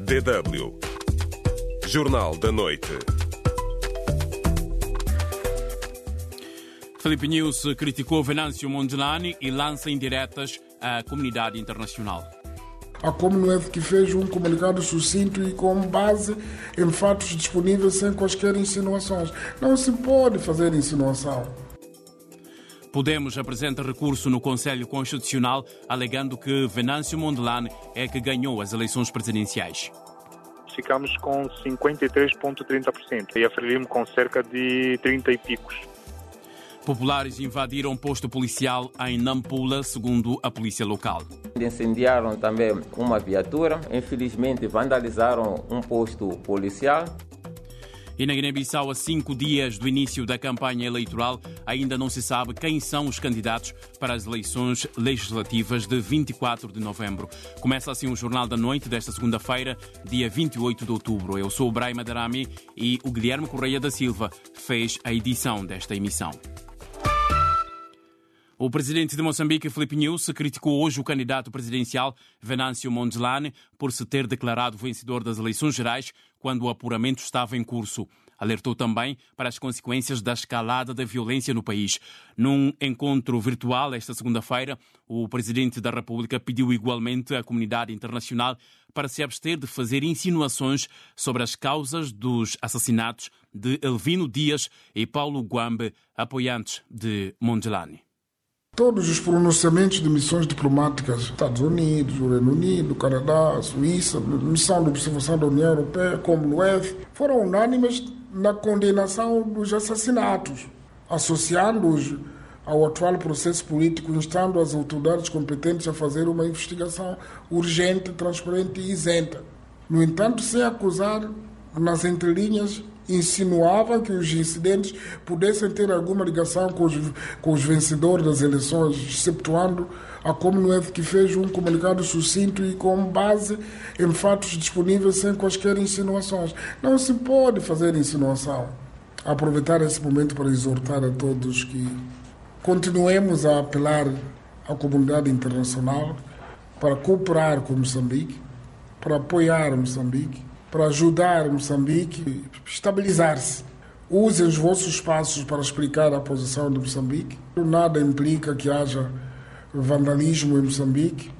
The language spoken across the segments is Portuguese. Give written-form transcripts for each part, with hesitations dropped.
DW. Jornal da Noite. Filipe News criticou Venâncio Mondlane e lança indiretas à comunidade internacional. A Commonwealth que fez um comunicado sucinto e com base em fatos disponíveis sem quaisquer insinuações. Não se pode fazer insinuação. Podemos apresenta recurso no Conselho Constitucional alegando que Venâncio Mondlane é que ganhou as eleições presidenciais. Ficamos com 53,30% e a Frelimo com cerca de 30 e picos. Populares invadiram posto policial em Nampula, segundo a polícia local. Incendiaram também uma viatura, infelizmente vandalizaram um posto policial. E na Guiné-Bissau, a 5 dias do início da campanha eleitoral, ainda não se sabe quem são os candidatos para as eleições legislativas de 24 de novembro. Começa assim o Jornal da Noite desta segunda-feira, dia 28 de outubro. Eu sou o Brahima Darami e o Guilherme Correia da Silva fez a edição desta emissão. O presidente de Moçambique, Filipe News, criticou hoje o candidato presidencial Venâncio Mondlane por se ter declarado vencedor das eleições gerais quando o apuramento estava em curso. Alertou também para as consequências da escalada da violência no país. Num encontro virtual esta segunda-feira, o presidente da República pediu igualmente à comunidade internacional para se abster de fazer insinuações sobre as causas dos assassinatos de Elvino Dias e Paulo Guambe, apoiantes de Mondlane. Todos os pronunciamentos de missões diplomáticas, Estados Unidos, o Reino Unido, Canadá, a Suíça, missão de observação da União Europeia, Commonwealth, foram unânimes na condenação dos assassinatos, associando-os ao atual processo político, instando as autoridades competentes a fazer uma investigação urgente, transparente e isenta. No entanto, sem acusar, nas entrelinhas, insinuava que os incidentes pudessem ter alguma ligação com os vencedores das eleições, exceptuando a Commonwealth que fez um comunicado sucinto e com base em fatos disponíveis sem quaisquer insinuações. Não se pode fazer insinuação. Aproveitar esse momento para exortar a todos que continuemos a apelar à comunidade internacional para cooperar com Moçambique, para apoiar Moçambique, para ajudar Moçambique a estabilizar-se. Usem os vossos espaços para explicar a posição de Moçambique. Nada implica que haja vandalismo em Moçambique.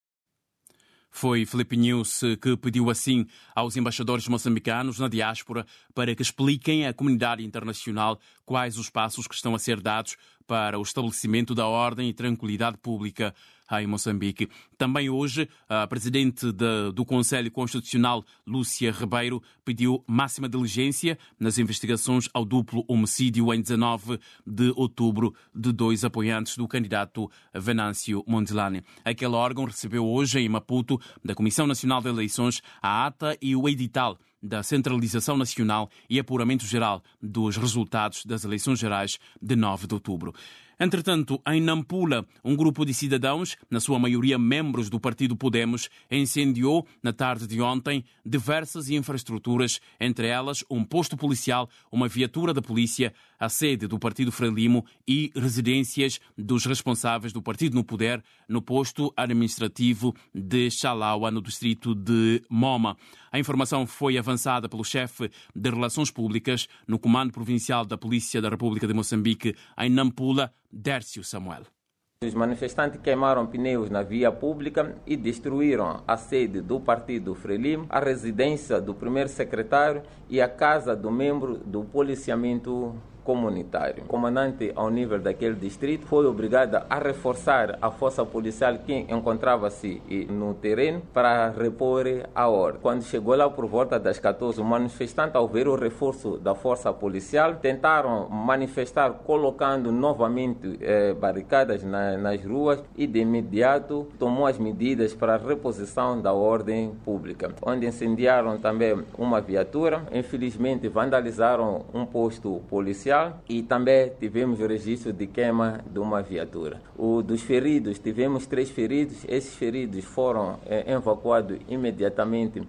Foi Filipe News que pediu assim aos embaixadores moçambicanos na diáspora para que expliquem à comunidade internacional quais os passos que estão a ser dados para o estabelecimento da ordem e tranquilidade pública em Moçambique. Também hoje, a presidente do Conselho Constitucional, Lúcia Ribeiro, pediu máxima diligência nas investigações ao duplo homicídio em 19 de outubro de 2 apoiantes do candidato Venâncio Mondlane. Aquele órgão recebeu hoje em Maputo, da Comissão Nacional de Eleições, a ata e o edital da centralização nacional e apuramento geral dos resultados das eleições gerais de 9 de outubro. Entretanto, em Nampula, um grupo de cidadãos, na sua maioria membros do partido Podemos, incendiou, na tarde de ontem, diversas infraestruturas, entre elas um posto policial, uma viatura da polícia, a sede do partido Frelimo e residências dos responsáveis do partido no poder no posto administrativo de Chalaua, no distrito de Moma. A informação foi avançada pelo chefe de Relações Públicas no Comando Provincial da Polícia da República de Moçambique, em Nampula, Dércio Samuel. Os manifestantes queimaram pneus na via pública e destruíram a sede do partido Frelimo, a residência do primeiro secretário e a casa do membro do policiamento comunitário. O comandante, ao nível daquele distrito, foi obrigado a reforçar a força policial que encontrava-se no terreno para repor a ordem. Quando chegou lá por volta das 14, os manifestantes, ao ver o reforço da força policial, tentaram manifestar colocando novamente barricadas nas ruas e de imediato tomou as medidas para a reposição da ordem pública, onde incendiaram também uma viatura, infelizmente vandalizaram um posto policial e também tivemos o registro de queima de uma viatura. Dos feridos, tivemos 3 feridos. Esses feridos foram evacuados imediatamente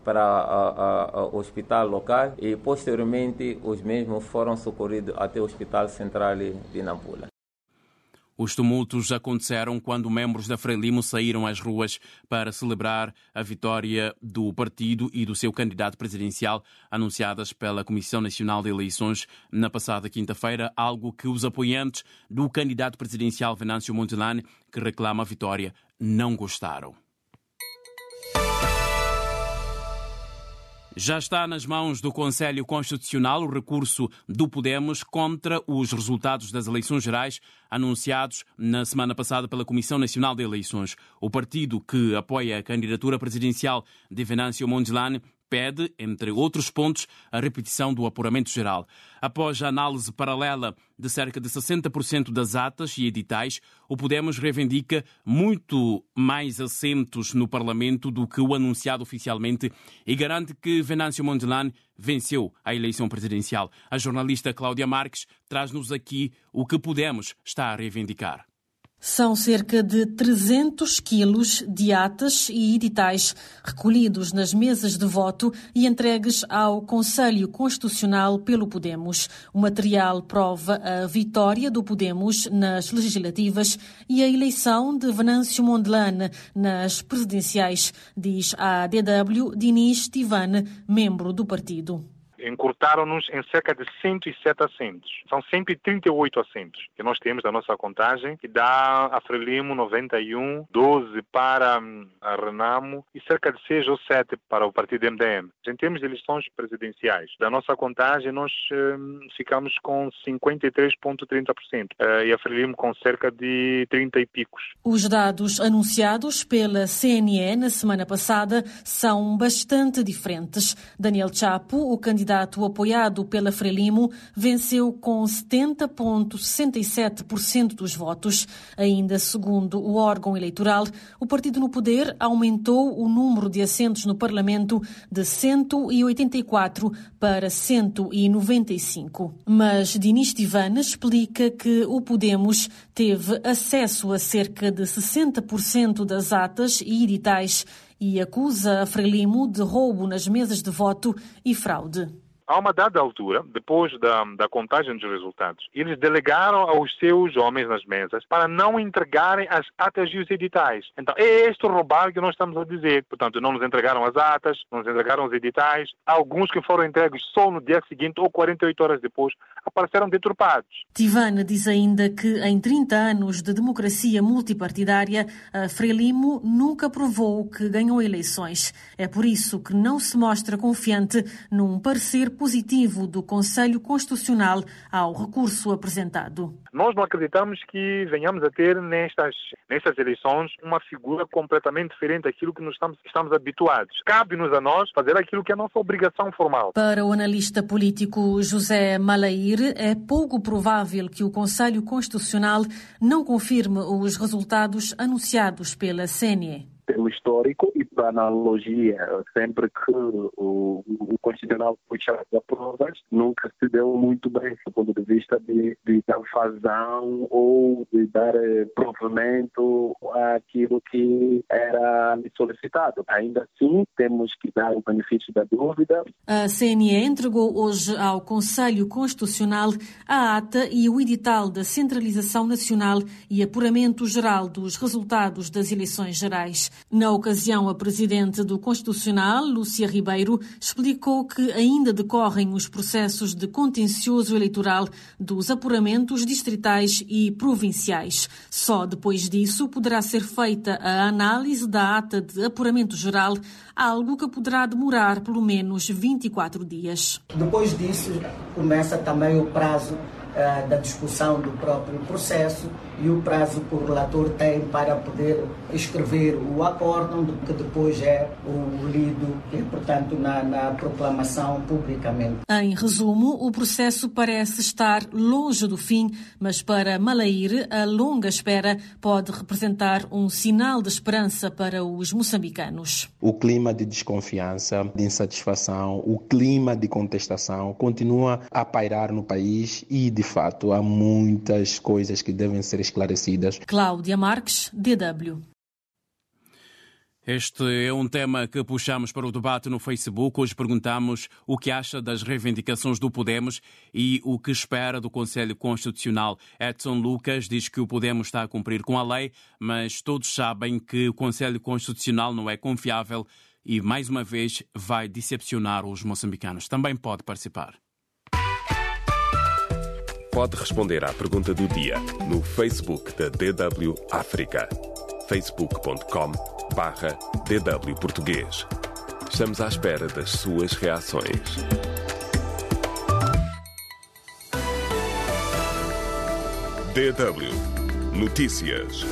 para o hospital local e posteriormente os mesmos foram socorridos até o Hospital Central de Nampula. Os tumultos aconteceram quando membros da Frelimo saíram às ruas para celebrar a vitória do partido e do seu candidato presidencial anunciadas pela Comissão Nacional de Eleições na passada quinta-feira, algo que os apoiantes do candidato presidencial Venâncio Mondlane, que reclama a vitória, não gostaram. Já está nas mãos do Conselho Constitucional o recurso do Podemos contra os resultados das eleições gerais anunciados na semana passada pela Comissão Nacional de Eleições. O partido que apoia a candidatura presidencial de Venâncio Mondlane pede, entre outros pontos, a repetição do apuramento geral. Após a análise paralela de cerca de 60% das atas e editais, o Podemos reivindica muito mais assentos no Parlamento do que o anunciado oficialmente e garante que Venâncio Mondlane venceu a eleição presidencial. A jornalista Cláudia Marques traz-nos aqui o que Podemos está a reivindicar. São cerca de 300 quilos de atas e editais recolhidos nas mesas de voto e entregues ao Conselho Constitucional pelo Podemos. O material prova a vitória do Podemos nas legislativas e a eleição de Venâncio Mondlane nas presidenciais, diz a DW Dinis Tivane, membro do partido. Encurtaram-nos em cerca de 107 assentos. São 138 assentos que nós temos da nossa contagem, que dá a Frelimo 91, 12 para a Renamo e cerca de 6 ou 7 para o partido MDM. Em termos de eleições presidenciais, da nossa contagem nós ficamos com 53,30% e a Frelimo com cerca de 30 e picos. Os dados anunciados pela CNE na semana passada são bastante diferentes. Daniel Chapo, o candidato apoiado pela Frelimo, venceu com 70,67% dos votos. Ainda segundo o órgão eleitoral, o partido no poder aumentou o número de assentos no Parlamento de 184 para 195. Mas Dinis Tivane explica que o Podemos teve acesso a cerca de 60% das atas e editais e acusa a Frelimo de roubo nas mesas de voto e fraude. A uma dada altura, depois da contagem dos resultados, eles delegaram aos seus homens nas mesas para não entregarem as atas e os editais. Então, é este o roubar que nós estamos a dizer. Portanto, não nos entregaram as atas, não nos entregaram os editais. Alguns que foram entregues só no dia seguinte ou 48 horas depois apareceram deturpados. Tivane diz ainda que em 30 anos de democracia multipartidária, a Frelimo nunca provou que ganhou eleições. É por isso que não se mostra confiante num parecer positivo do Conselho Constitucional ao recurso apresentado. Nós não acreditamos que venhamos a ter nestas eleições uma figura completamente diferente daquilo que nós estamos habituados. Cabe-nos a nós fazer aquilo que é a nossa obrigação formal. Para o analista político José Malair, é pouco provável que o Conselho Constitucional não confirme os resultados anunciados pela CNE. Pelo histórico e pela analogia, sempre que o Constitucional puxa as provas, nunca se deu muito bem do ponto de vista de dar vazão ou de dar provimento àquilo que era solicitado. Ainda assim, temos que dar o benefício da dúvida. A CNE entregou hoje ao Conselho Constitucional a ata e o edital da Centralização Nacional e Apuramento Geral dos resultados das eleições gerais. Na ocasião, a presidente do Constitucional, Lúcia Ribeiro, explicou que ainda decorrem os processos de contencioso eleitoral dos apuramentos distritais e provinciais. Só depois disso poderá ser feita a análise da ata de apuramento geral, algo que poderá demorar pelo menos 24 dias. Depois disso, começa também o prazo da discussão do próprio processo e o prazo que o relator tem para poder escrever o acórdão, que depois é lido e, portanto, na proclamação publicamente. Em resumo, o processo parece estar longe do fim, mas para Malair, a longa espera pode representar um sinal de esperança para os moçambicanos. O clima de desconfiança, de insatisfação, o clima de contestação continua a pairar no país e, de fato, há muitas coisas que devem ser esclarecidas. Cláudia Marques, DW. Este é um tema que puxamos para o debate no Facebook. Hoje perguntamos o que acha das reivindicações do Podemos e o que espera do Conselho Constitucional. Edson Lucas diz que o Podemos está a cumprir com a lei, mas todos sabem que o Conselho Constitucional não é confiável e, mais uma vez, vai decepcionar os moçambicanos. Também pode participar. Pode responder à pergunta do dia no Facebook da DW África. facebook.com/DW Português. Estamos à espera das suas reações. DW Notícias.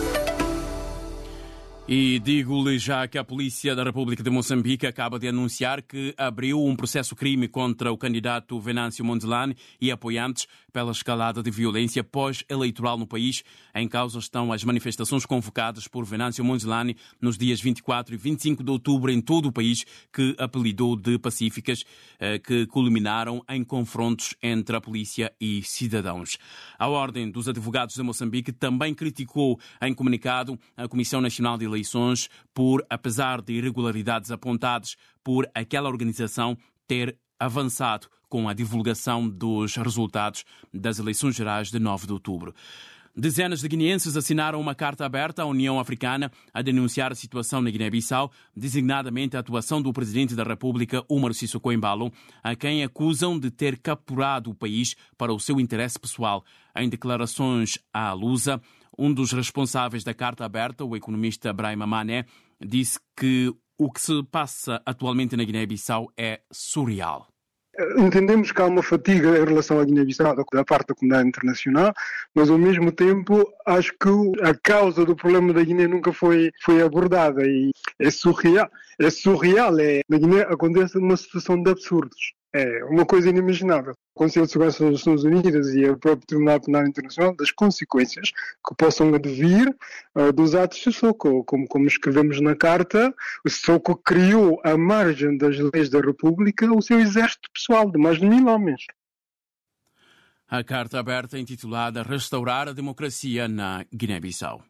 E digo-lhe já que a Polícia da República de Moçambique acaba de anunciar que abriu um processo-crime contra o candidato Venâncio Mondlane e apoiantes pela escalada de violência pós-eleitoral no país. Em causa estão as manifestações convocadas por Venâncio Mondlane nos dias 24 e 25 de outubro em todo o país, que apelidou de pacíficas, que culminaram em confrontos entre a polícia e cidadãos. A Ordem dos Advogados de Moçambique também criticou em comunicado a Comissão Nacional de Eleições por, apesar de irregularidades apontadas por aquela organização, ter avançado com a divulgação dos resultados das eleições gerais de 9 de outubro. Dezenas de guineenses assinaram uma carta aberta à União Africana a denunciar a situação na Guiné-Bissau, designadamente a atuação do presidente da República, Umaru Sissoko Embalo, a quem acusam de ter capturado o país para o seu interesse pessoal. Em declarações à Lusa, um dos responsáveis da carta aberta, o economista Brahima Mané, disse que o que se passa atualmente na Guiné-Bissau é surreal. Entendemos que há uma fatiga em relação à Guiné-Bissau da parte da comunidade internacional, mas ao mesmo tempo acho que a causa do problema da Guiné nunca foi abordada e é surreal. Na Guiné acontece uma situação de absurdos. É uma coisa inimaginável. O Conselho de Segurança das Nações Unidas e o próprio Tribunal Penal Internacional das consequências que possam advir dos atos de Sissoko. Como escrevemos na carta, o Sissoko criou, à margem das leis da República, o seu exército pessoal de mais de 1000 homens. A carta aberta é intitulada Restaurar a Democracia na Guiné-Bissau.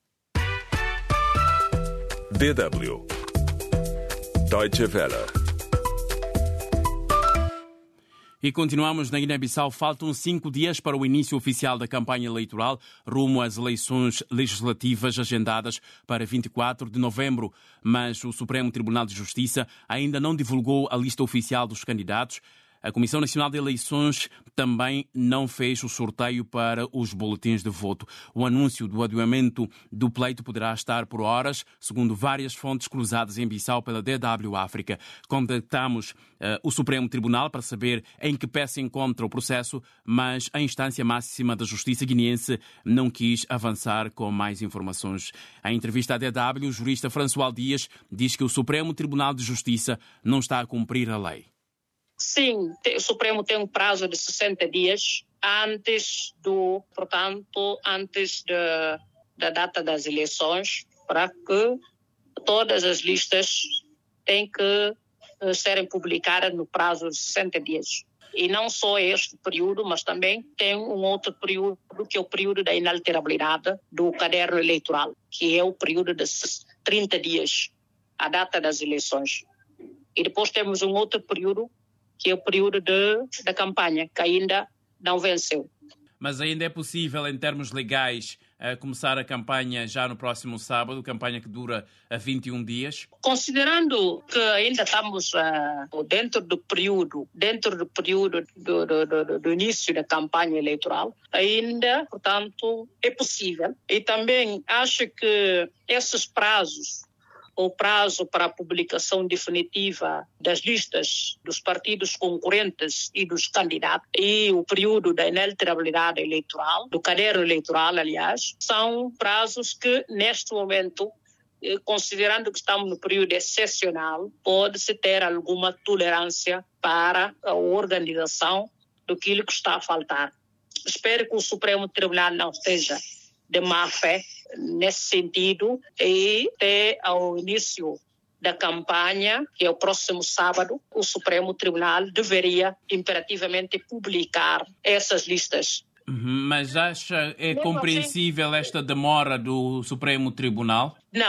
DW Deutsche Welle. E continuamos na Guiné-Bissau. Faltam 5 dias para o início oficial da campanha eleitoral rumo às eleições legislativas agendadas para 24 de novembro. Mas o Supremo Tribunal de Justiça ainda não divulgou a lista oficial dos candidatos. A Comissão Nacional de Eleições também não fez o sorteio para os boletins de voto. O anúncio do adiamento do pleito poderá estar por horas, segundo várias fontes cruzadas em Bissau pela DW África. Contactamos o Supremo Tribunal para saber em que pé se encontra o processo, mas a instância máxima da Justiça guineense não quis avançar com mais informações. Em entrevista à DW, o jurista François Dias diz que o Supremo Tribunal de Justiça não está a cumprir a lei. Sim, o Supremo tem um prazo de 60 dias antes da data das eleições, para que todas as listas têm que serem publicadas no prazo de 60 dias. E não só este período, mas também tem um outro período, que é o período da inalterabilidade do caderno eleitoral, que é o período de 30 dias, a data das eleições. E depois temos um outro período, que é o período da campanha, que ainda não venceu. Mas ainda é possível, em termos legais, começar a campanha já no próximo sábado, campanha que dura 21 dias? Considerando que ainda estamos dentro do período do início da campanha eleitoral, ainda, portanto, é possível. E também acho que esses prazos, o prazo para a publicação definitiva das listas dos partidos concorrentes e dos candidatos e o período da inalterabilidade eleitoral, do caderno eleitoral, aliás, são prazos que, neste momento, considerando que estamos no período excepcional, pode-se ter alguma tolerância para a organização daquilo que está a faltar. Espero que o Supremo Tribunal não esteja de má fé nesse sentido e até ao início da campanha, que é o próximo sábado, o Supremo Tribunal deveria imperativamente publicar essas listas. Mas acha compreensível esta demora do Supremo Tribunal? Não,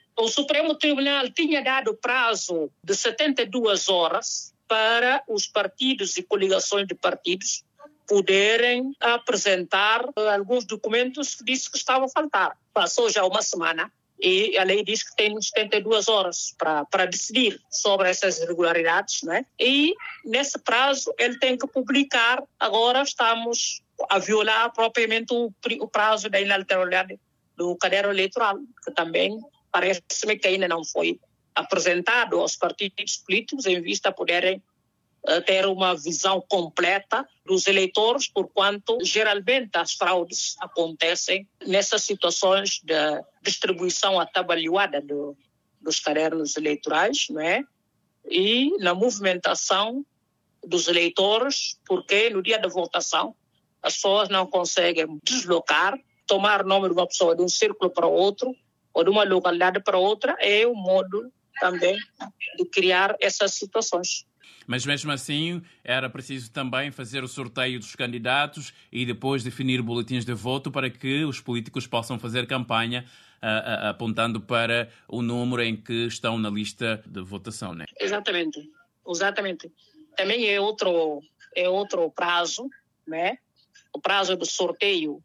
O Supremo Tribunal tinha dado prazo de 72 horas para os partidos e coligações de partidos poderem apresentar alguns documentos que disse que estavam a faltar. Passou já uma semana e a lei diz que tem 72 horas para decidir sobre essas irregularidades, né? E nesse prazo ele tem que publicar. Agora estamos a violar propriamente o prazo da inalterabilidade do caderno eleitoral, que também parece-me que ainda não foi apresentado aos partidos políticos em vista de poderem ter uma visão completa dos eleitores, porquanto geralmente as fraudes acontecem nessas situações de distribuição atabalhoada dos cadernos eleitorais, não é? E na movimentação dos eleitores, porque no dia da votação as pessoas não conseguem deslocar, tomar o nome de uma pessoa de um círculo para outro ou de uma localidade para outra, é um modo também de criar essas situações. Mas mesmo assim era preciso também fazer o sorteio dos candidatos e depois definir boletins de voto para que os políticos possam fazer campanha apontando para o número em que estão na lista de votação, né? Exatamente. Também é outro prazo, né? O prazo do sorteio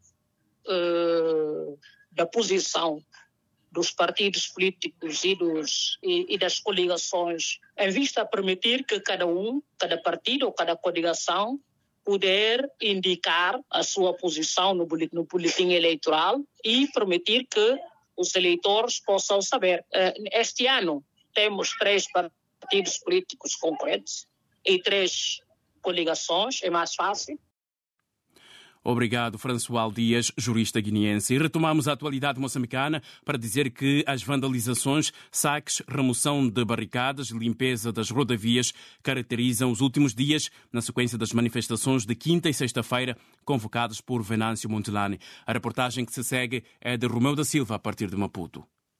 da posição dos partidos políticos e das coligações, em vista de permitir que cada partido ou cada coligação puder indicar a sua posição no boletim eleitoral e permitir que os eleitores possam saber. Este ano temos 3 partidos políticos concorrentes e 3 coligações, é mais fácil. Obrigado, François Dias, jurista guineense. E retomamos a atualidade moçambicana para dizer que as vandalizações, saques, remoção de barricadas e limpeza das rodovias caracterizam os últimos dias na sequência das manifestações de quinta e sexta-feira convocadas por Venâncio Montelani. A reportagem que se segue é de Romeu da Silva, a partir de Maputo.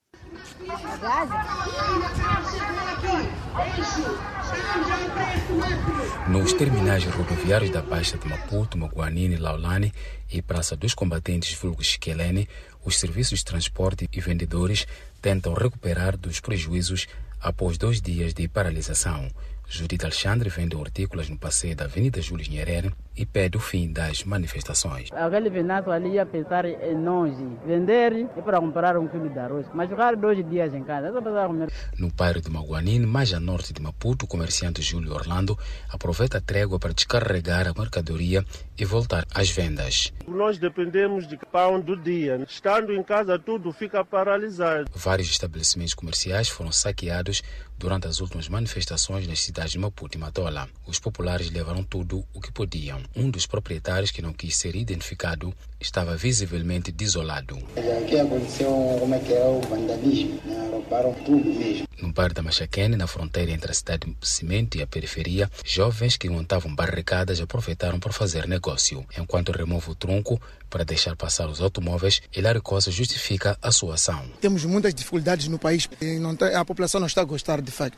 Nos terminais rodoviários da Baixa de Maputo, Maguanini, Laulani e Praça dos Combatentes vulgo Esquelene, os serviços de transporte e vendedores tentam recuperar dos prejuízos após 2 dias de paralisação. Judith Alexandre vende hortícolas no passeio da Avenida Júlio Nyerere e pede o fim das manifestações. Aquele venado ali ia pensar em longe, vender e para comprar um quilo de arroz, mas ficar 2 dias em casa. No bairro de Maguanine, mais a norte de Maputo, o comerciante Júlio Orlando aproveita a trégua para descarregar a mercadoria e voltar às vendas. Nós dependemos de pão do dia. Estando em casa, tudo fica paralisado. Vários estabelecimentos comerciais foram saqueados durante as últimas manifestações nas cidades de Maputo e Matola. Os populares levaram tudo o que podiam. Um dos proprietários, que não quis ser identificado, estava visivelmente desolado. Aqui aconteceu o vandalismo, roubaram tudo mesmo. No bairro da Machaquene, na fronteira entre a cidade de Cimento e a periferia, jovens que montavam barricadas aproveitaram para fazer negócio. Enquanto remove o tronco para deixar passar os automóveis, Hilário Costa justifica a sua ação. Temos muitas dificuldades no país e a população não está a gostar de facto.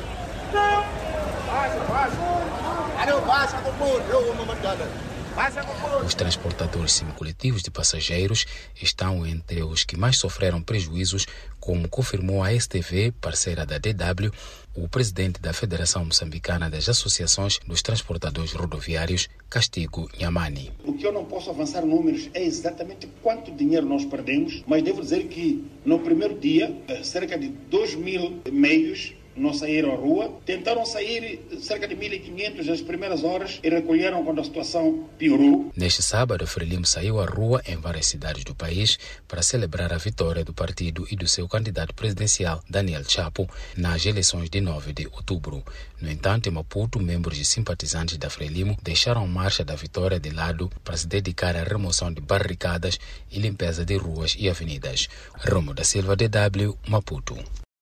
Os transportadores semicoletivos de passageiros estão entre os que mais sofreram prejuízos, como confirmou a STV, parceira da DW, o presidente da Federação Moçambicana das Associações dos Transportadores Rodoviários, Castigo Nyamani. O que eu não posso avançar números é exatamente quanto dinheiro nós perdemos, mas devo dizer que no primeiro dia, cerca de 2.000 meios não saíram à rua, tentaram sair cerca de 1.500 nas primeiras horas e recolheram quando a situação piorou. Neste sábado, a Frelimo saiu à rua em várias cidades do país para celebrar a vitória do partido e do seu candidato presidencial, Daniel Chapo, nas eleições de 9 de outubro. No entanto, em Maputo, membros e simpatizantes da Frelimo deixaram a marcha da vitória de lado para se dedicar à remoção de barricadas e limpeza de ruas e avenidas. Romo da Silva, DW, Maputo.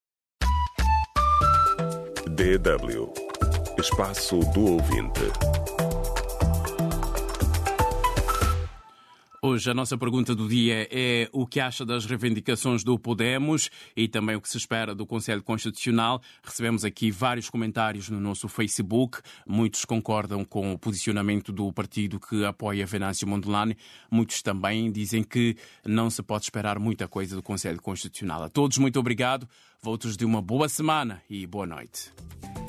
DW, Espaço do Ouvinte. Hoje a nossa pergunta do dia é o que acha das reivindicações do Podemos e também o que se espera do Conselho Constitucional. Recebemos aqui vários comentários no nosso Facebook. Muitos concordam com o posicionamento do partido que apoia Venâncio Mondlane. Muitos também dizem que não se pode esperar muita coisa do Conselho Constitucional. A todos, muito obrigado. Votos de uma boa semana e boa noite.